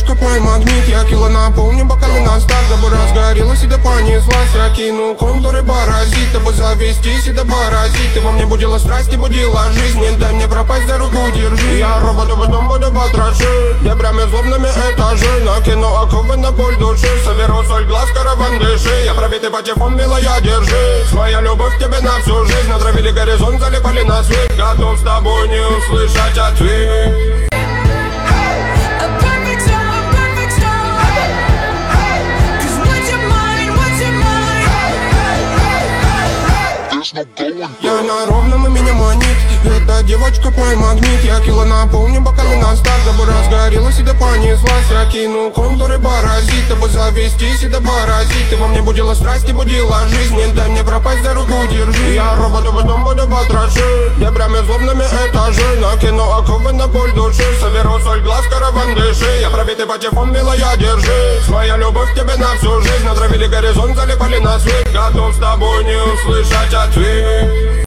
девочка, твой магнит. Я кило наполню бокалы на старт, дабы разгорелась и да понеслась. Я кину контуры паразит, дабы завестись и да поразить. Ты во мне будила страсть и будила жизнь. Не дай мне пропасть, за руку держи. Я робот, потом буду потрошить дебрями злобными этажи. Накину оковы на боль души, соберу соль глаз, караван дыши. Я пробитый патефон, милая, держи. Своя любовь к тебе на всю жизнь. Натравили горизонт, залипали на свет. Готов с тобой не услышать ответ. Я на ровном и меня манит. Эта девочка твой магнит. Я кило наполню бокалы на старт, дабы разгорелась и да понеслась. Я кину контуры паразит, дабы завестись и да поразить. Ты во мне будила страсть и будила жизнь. Не дай мне пропасть, за руку держи. Я робот, потом буду потрошить дебрями злобными этажи. Накину оковы на боль души, соберу соль глаз, караван дыши. Я пробитый патефон, милая, держи. Своя любовь к тебе на всю жизнь. Натравили горизонт, залипали на свет. Готов с тобой не услышать ответ.